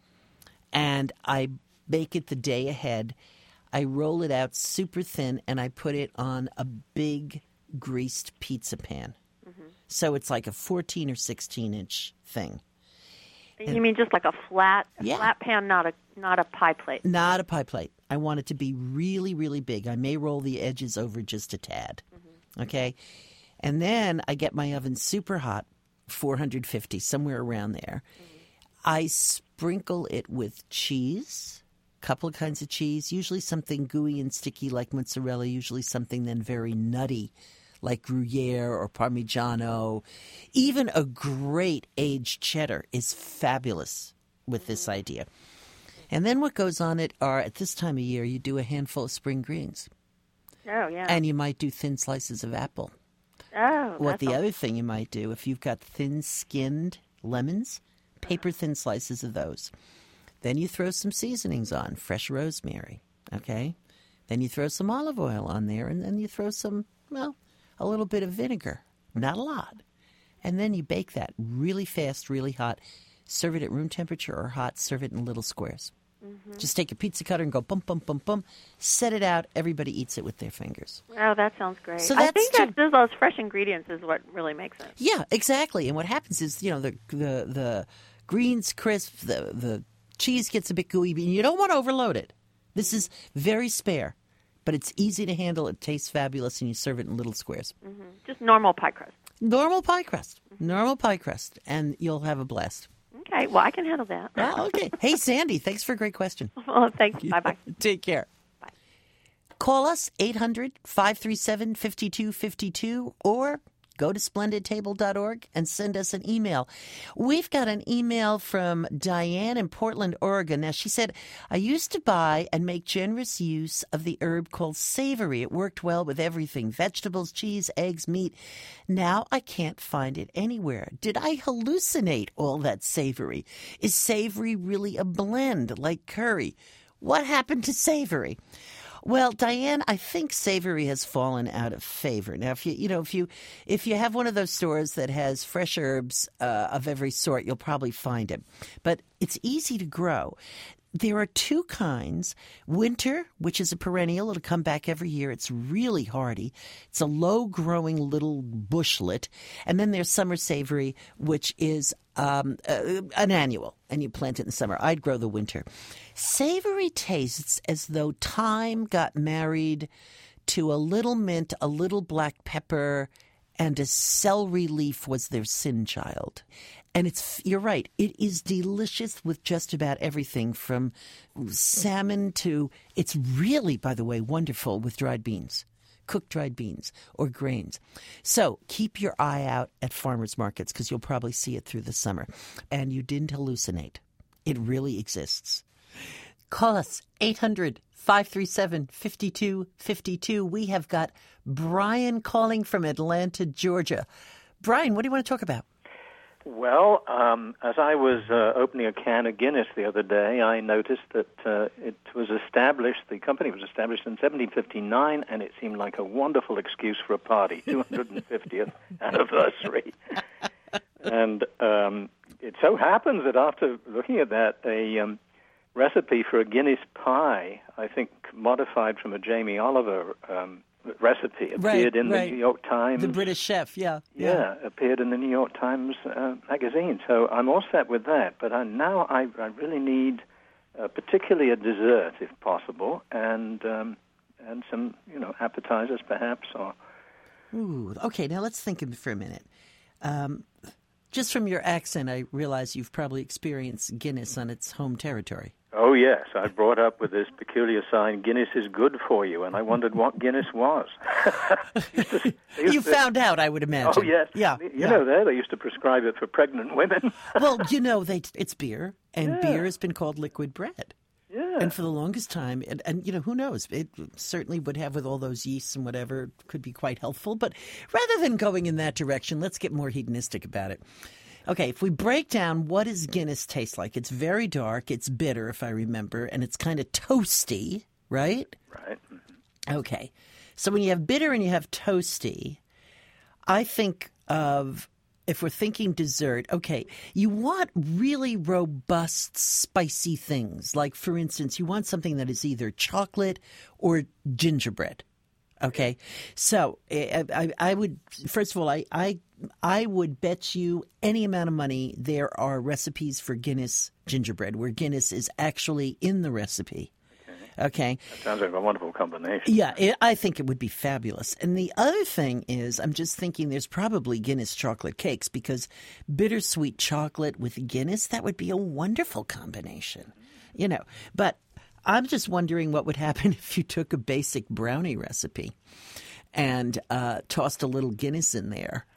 B: And I bake it the day ahead. I roll it out super thin, and I put it on a big greased pizza pan. Mm-hmm. So it's like a fourteen or sixteen inch thing.
K: You and, mean just like a flat a
B: yeah.
K: flat pan, not a not a pie plate?
B: Not a pie plate. I want it to be really, really big. I may roll the edges over just a tad. Mm-hmm. Okay? And then I get my oven super hot, four hundred fifty, somewhere around there. Mm-hmm. I sprinkle it with cheese, a couple of kinds of cheese, usually something gooey and sticky like mozzarella, usually something then very nutty like Gruyere or Parmigiano. Even a great aged cheddar is fabulous with this idea. And then what goes on it are, at this time of year, you do a handful of spring greens.
K: Oh, yeah.
B: And you might do thin slices of apple.
K: Oh,
B: What
K: that's
B: the
K: all.
B: other thing you might do, if you've got thin-skinned lemons, paper-thin slices of those. Then you throw some seasonings on, fresh rosemary, okay? Then you throw some olive oil on there, and then you throw some, well, a little bit of vinegar, not a lot. And then you bake that really fast, really hot. Serve it at room temperature or hot. Serve it in little squares.
K: Mm-hmm.
B: Just take a pizza cutter and go bum, bum, bum, bum. Set it out. Everybody eats it with their fingers.
K: Oh, that sounds great.
B: So
K: I
B: that's
K: think
B: too-
K: that just those fresh ingredients is what really makes it.
B: Yeah, exactly. And what happens is, you know, the the the greens crisp, the the cheese gets a bit gooey, and you don't want to overload it. This is very spare, but it's easy to handle. It tastes fabulous, and you serve it in little squares.
K: Mm-hmm. Just normal pie crust.
B: Normal pie crust. Normal pie crust, and you'll have a blast.
K: Okay, well, I can handle that.
B: Well, okay. Hey, Sandy, thanks for a great question.
K: Well, thanks. Bye-bye.
B: Take care.
K: Bye.
B: Call us, eight hundred, five three seven, five two five two, or go to splendid table dot org and send us an email. We've got an email from Diane in Portland, Oregon. Now, she said, I used to buy and make generous use of the herb called savory. It worked well with everything, vegetables, cheese, eggs, meat. Now I can't find it anywhere. Did I hallucinate all that savory? Is savory really a blend like curry? What happened to savory? Well, Diane, I think savory has fallen out of favor. Now, if you you know if you if you have one of those stores that has fresh herbs uh, of every sort, you'll probably find it. But it's easy to grow. There are two kinds. Winter, which is a perennial. It'll come back every year. It's really hardy. It's a low-growing little bushlet. And then there's summer savory, which is um, uh, an annual, and you plant it in the summer. I'd grow the winter. Savory tastes as though thyme got married to a little mint, a little black pepper, and a celery leaf was their sin child. And it's, you're right, it is delicious with just about everything from salmon to, it's really, by the way, wonderful with dried beans, cooked dried beans or grains. So keep your eye out at farmers markets because you'll probably see it through the summer. And you didn't hallucinate. It really exists. Call us, eight hundred, five three seven, five two five two. We have got Brian calling from Atlanta, Georgia. Brian, what do you want to talk about?
L: Well, um, as I was uh, opening a can of Guinness the other day, I noticed that uh, it was established, the company was established in seventeen fifty-nine, and it seemed like a wonderful excuse for a party, two hundred fiftieth anniversary. And um, it so happens that after looking at that, a um, recipe for a Guinness pie, I think modified from a Jamie Oliver um recipe, appeared
B: right,
L: in the
B: right.
L: New York Times.
B: The British chef, yeah.
L: Yeah, appeared in the New York Times uh, magazine. So I'm all set with that. But I, now I, I really need uh, particularly a dessert, if possible, and um, and some, you know, appetizers perhaps. Or
B: Ooh, okay, now let's think of it for a minute. Um, just from your accent, I realize you've probably experienced Guinness on its home territory.
L: Oh, yes. I brought up with this peculiar sign, Guinness is good for you, and I wondered what Guinness was. used to, used
B: You
L: to,
B: found out, I would imagine.
L: Oh, yes.
B: Yeah.
L: You
B: yeah.
L: know, there, they used to prescribe it for pregnant women.
B: Well, you know, they it's beer, and
L: Yeah.
B: beer has been called liquid bread.
L: Yeah.
B: And for the longest time, and, and, you know, who knows? It certainly would have, with all those yeasts and whatever, could be quite helpful. But rather than going in that direction, let's get more hedonistic about it. Okay, if we break down what does Guinness taste like, it's very dark, it's bitter, if I remember, and it's kind of toasty, right?
L: Right.
B: Okay. So when you have bitter and you have toasty, I think of, if we're thinking dessert, okay, you want really robust, spicy things. Like, for instance, you want something that is either chocolate or gingerbread. Okay, so I, I, I would first of all, I, I I would bet you any amount of money there are recipes for Guinness gingerbread where Guinness is actually in the recipe. Okay.
L: That sounds like a wonderful combination.
B: Yeah, it, I think it would be fabulous. And the other thing is, I'm just thinking there's probably Guinness chocolate cakes, because bittersweet chocolate with Guinness, that would be a wonderful combination. You know, but I'm just wondering what would happen if you took a basic brownie recipe and uh, tossed a little Guinness in there.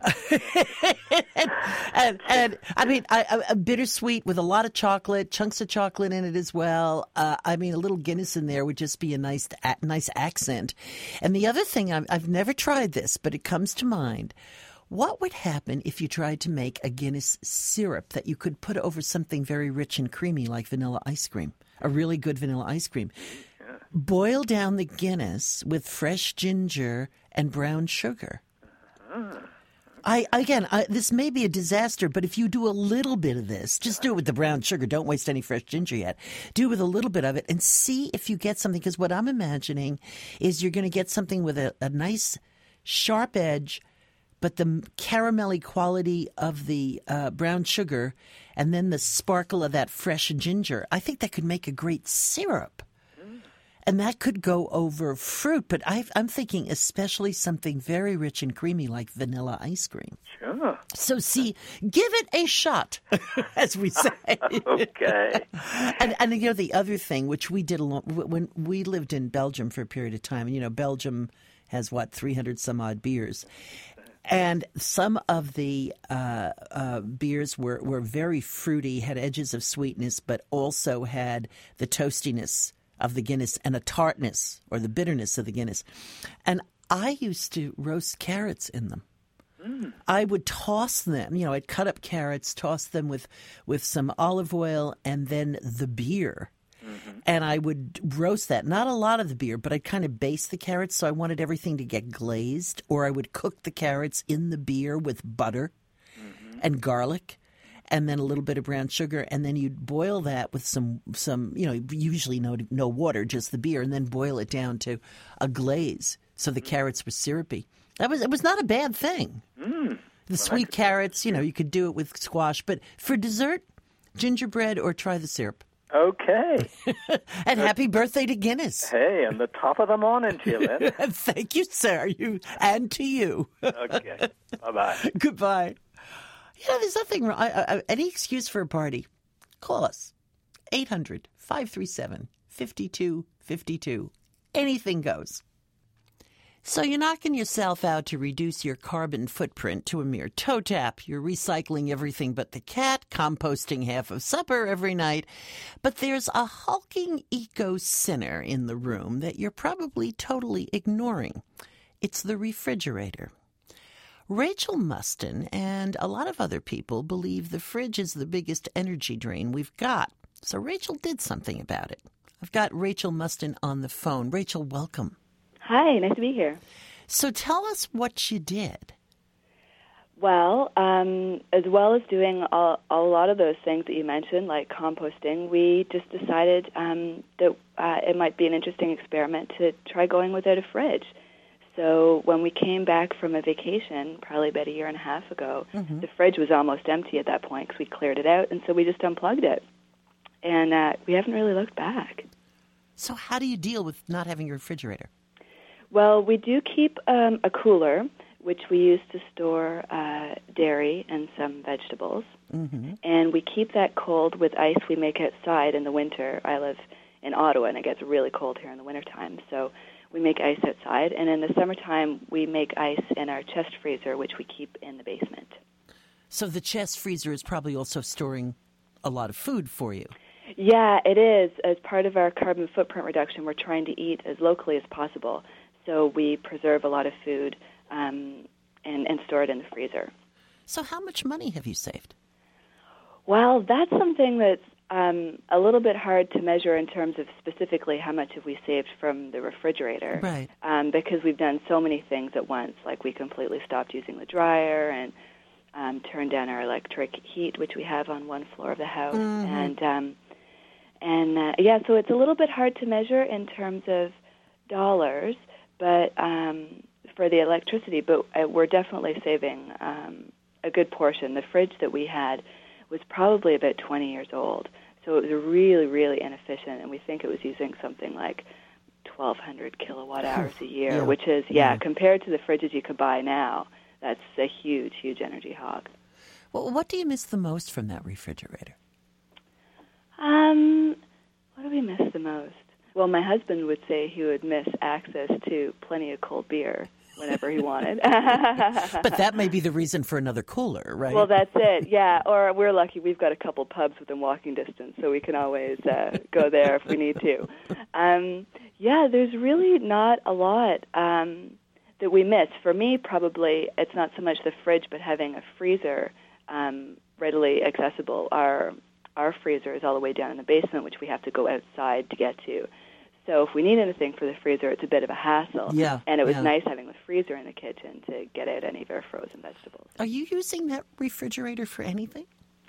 B: and, and, and I mean, I, a bittersweet with a lot of chocolate, chunks of chocolate in it as well. Uh, I mean, a little Guinness in there would just be a nice, a, nice accent. And the other thing, I've, I've never tried this, but it comes to mind. What would happen if you tried to make a Guinness syrup that you could put over something very rich and creamy like vanilla ice cream, a really good vanilla ice cream? Yeah. Boil down the Guinness with fresh ginger and brown sugar. Uh-huh. I again, I, this may be a disaster, but if you do a little bit of this, just do it with the brown sugar. Don't waste any fresh ginger yet. Do it with a little bit of it and see if you get something. Because what I'm imagining is you're going to get something with a, a nice sharp edge, but the caramelly quality of the uh, brown sugar, and then the sparkle of that fresh ginger. I think that could make a great syrup. And that could go over fruit, but I've, I'm thinking especially something very rich and creamy like vanilla ice cream.
L: Sure.
B: So, see, give it a shot, as we say.
L: Okay.
B: and, and, you know, the other thing, which we did a lot, when we lived in Belgium for a period of time, and, you know, Belgium has, what, three hundred some odd beers. And some of the uh, uh, beers were, were very fruity, had edges of sweetness, but also had the toastiness of the Guinness and a tartness or the bitterness of the Guinness. And I used to roast carrots in them. Mm. I would toss them, you know, I'd cut up carrots, toss them with, with some olive oil and then the beer. Mm-hmm. And I would roast that. Not a lot of the beer, but I'd kind of baste the carrots, so I wanted everything to get glazed. Or I would cook the carrots in the beer with butter mm-hmm. and garlic. And then a little bit of brown sugar, and then you'd boil that with some, some you know, usually no no water, just the beer, and then boil it down to a glaze so the carrots were syrupy. That was it was not a bad thing.
L: Mm.
B: The well, sweet carrots, you know, you could do it with squash, but for dessert, gingerbread or try the syrup.
L: Okay.
B: And happy birthday to Guinness.
L: Hey, and the top of the morning to you, Lynn.
B: Thank you, sir. You and to you.
L: Okay. Bye-bye.
B: Goodbye. You know, there's nothing wrong. I, I, any excuse for a party, call us. eight hundred, five three seven, five two five two. Anything goes. So you're knocking yourself out to reduce your carbon footprint to a mere toe tap. You're recycling everything but the cat, composting half of supper every night. But there's a hulking eco-sinner in the room that you're probably totally ignoring. It's the refrigerator. Rachel Mustin and a lot of other people believe the fridge is the biggest energy drain we've got. So Rachel did something about it. I've got Rachel Mustin on the phone. Rachel, welcome.
M: Hi, nice to be here.
B: So tell us what you did.
M: Well, um, as well as doing a, a lot of those things that you mentioned, like composting, we just decided um, that uh, it might be an interesting experiment to try going without a fridge. So when we came back from a vacation, probably about a year and a half ago, mm-hmm. the fridge was almost empty at that point because we cleared it out, and so we just unplugged it. And uh, we haven't really looked back.
B: So how do you deal with not having your refrigerator?
M: Well, we do keep um, a cooler, which we use to store uh, dairy and some vegetables. Mm-hmm. And we keep that cold with ice we make outside in the winter. I live in Ottawa, and it gets really cold here in the wintertime, so we make ice outside, and in the summertime, we make ice in our chest freezer, which we keep in the basement.
B: So the chest freezer is probably also storing a lot of food for you.
M: Yeah, it is. As part of our carbon footprint reduction, we're trying to eat as locally as possible. So we preserve a lot of food um, and, and store it in the freezer.
B: So how much money have you saved?
M: Well, that's something that's Um, a little bit hard to measure in terms of specifically how much have we saved from the refrigerator.
B: Right.
M: Um, because we've done so many things at once, like we completely stopped using the dryer and um, turned down our electric heat, which we have on one floor of the house. Mm-hmm. And, um, and uh, yeah, so it's a little bit hard to measure in terms of dollars but um, for the electricity, but uh, we're definitely saving um, a good portion. The fridge that we had was probably about twenty years old. So it was really, really inefficient, and we think it was using something like twelve hundred kilowatt hours a year,
B: Yeah.
M: which is, yeah,
B: Yeah.
M: compared to the fridges you could buy now, that's a huge, huge energy hog.
B: Well, what do you miss the most from that refrigerator?
M: Um, what do we miss the most? Well, my husband would say he would miss access to plenty of cold beer whenever he wanted.
B: But that may be the reason for another cooler, right?
M: Well, that's it, yeah. Or we're lucky we've got a couple pubs within walking distance, so we can always uh, go there if we need to. Um, yeah, there's really not a lot um, that we miss. For me, probably, it's not so much the fridge, but having a freezer um, readily accessible. Our, our freezer is all the way down in the basement, which we have to go outside to get to. So if we need anything for the freezer, it's a bit of a hassle.
B: Yeah,
M: and it was
B: yeah.
M: nice having the freezer in the kitchen to get out any of our frozen vegetables.
B: Are you using that refrigerator for anything?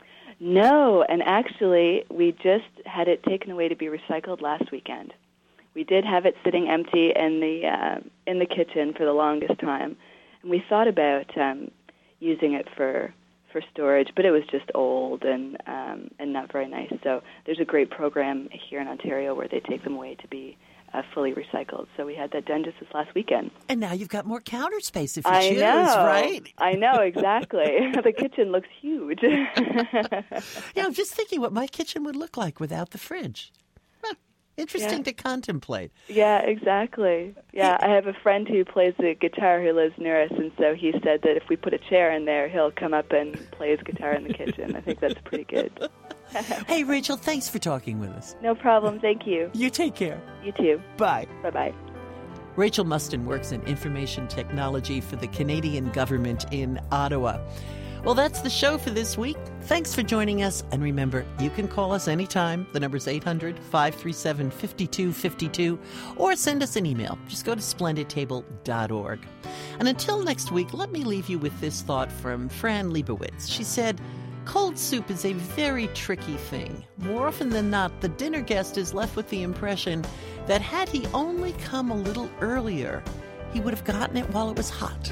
M: No, and actually, we just had it taken away to be recycled last weekend. We did have it sitting empty in the uh, in the kitchen for the longest time, and we thought about um, using it for for storage, but it was just old and um, and not very nice. So there's a great program here in Ontario where they take them away to be uh, fully recycled. So we had that done just this last weekend.
B: And now you've got more counter space if you
M: I
B: choose,
M: know,
B: right?
M: I know, exactly. The kitchen looks huge.
B: Yeah, I'm just thinking what my kitchen would look like without the fridge. Huh, interesting
M: Yeah.
B: to contemplate.
M: Yeah, exactly. Yeah, I have a friend who plays the guitar who lives near us, and so he said that if we put a chair in there, he'll come up and play his guitar in the kitchen. I think that's pretty good.
B: Hey, Rachel, thanks for talking with us.
M: No problem. Thank you.
B: You take care.
M: You too.
B: Bye.
M: Bye-bye.
B: Rachel Mustin works in information technology for the Canadian government in Ottawa. Well, that's the show for this week. Thanks for joining us. And remember, you can call us anytime. The number's eight hundred, five three seven, five two five two, or send us an email. Just go to splendid table dot org. And until next week, let me leave you with this thought from Fran Lebowitz. She said, cold soup is a very tricky thing. More often than not, the dinner guest is left with the impression that had he only come a little earlier, he would have gotten it while it was hot.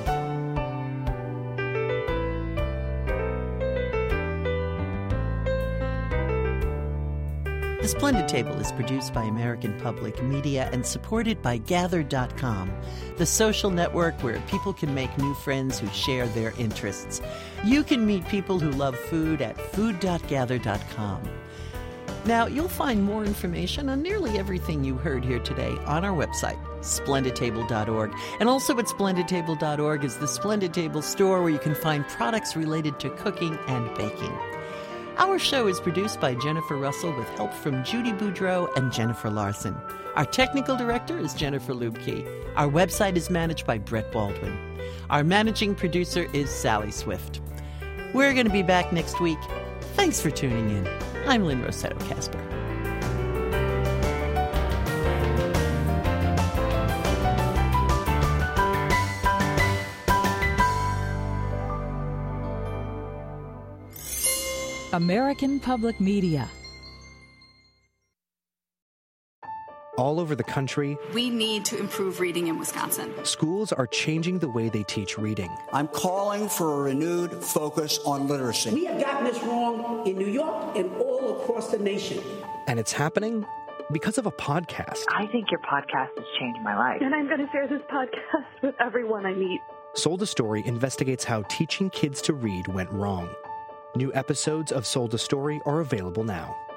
B: The Splendid Table is produced by American Public Media and supported by Gather dot com, the social network where people can make new friends who share their interests. You can meet people who love food at food dot gather dot com. Now, you'll find more information on nearly everything you heard here today on our website, splendid table dot org. And also at splendid table dot org is the Splendid Table store where you can find products related to cooking and baking. Our show is produced by Jennifer Russell with help from Judy Boudreau and Jennifer Larson. Our technical director is Jennifer Lubke. Our website is managed by Brett Baldwin. Our managing producer is Sally Swift. We're going to be back next week. Thanks for tuning in. I'm Lynn Rossetto Kasper.
N: American Public Media.
O: All over the country,
P: we need to improve reading in Wisconsin.
O: Schools are changing the way they teach reading.
Q: I'm calling for a renewed focus on literacy.
R: We have gotten this wrong in New York and all across the nation.
O: And it's happening because of a podcast.
S: I think your podcast has changed my life.
T: And I'm going to share this podcast with everyone I meet.
O: Sold a Story investigates how teaching kids to read went wrong. New episodes of Sold a Story are available now.